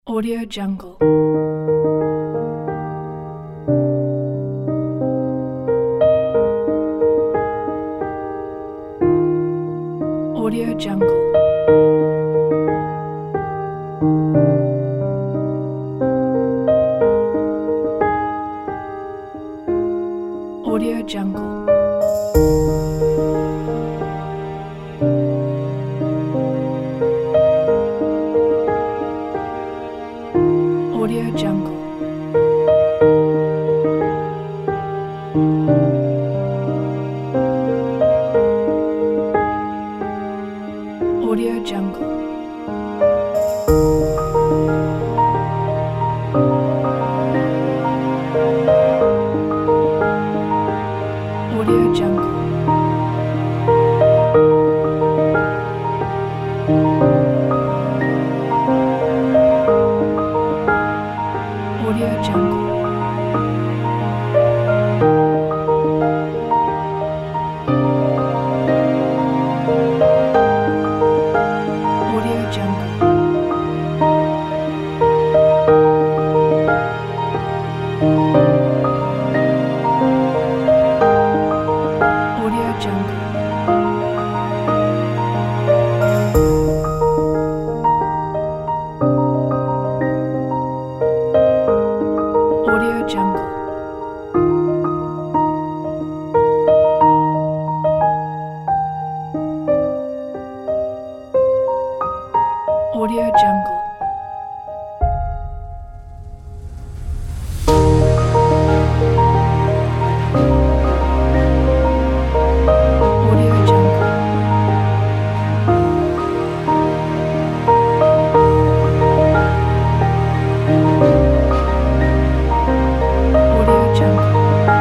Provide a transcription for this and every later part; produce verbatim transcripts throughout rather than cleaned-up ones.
Audio Jungle. Audio Jungle. Audio Jungle. Audio Jungle. Audio Jungle. Audio Jungle. Audio Jungle. Audio Jungle. Audio Jungle. Audio Jungle. Audio Jungle. Audio Jungle. Audio Jungle.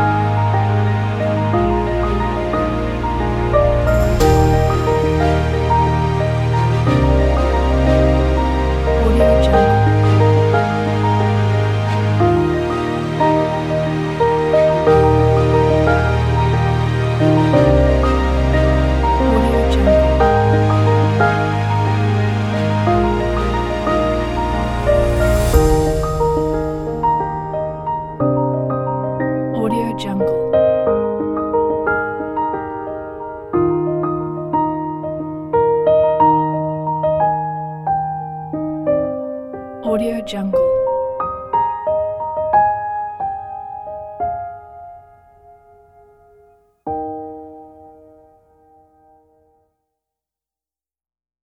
Audio Jungle. Audio Jungle. Audio Jungle. Audio Jungle.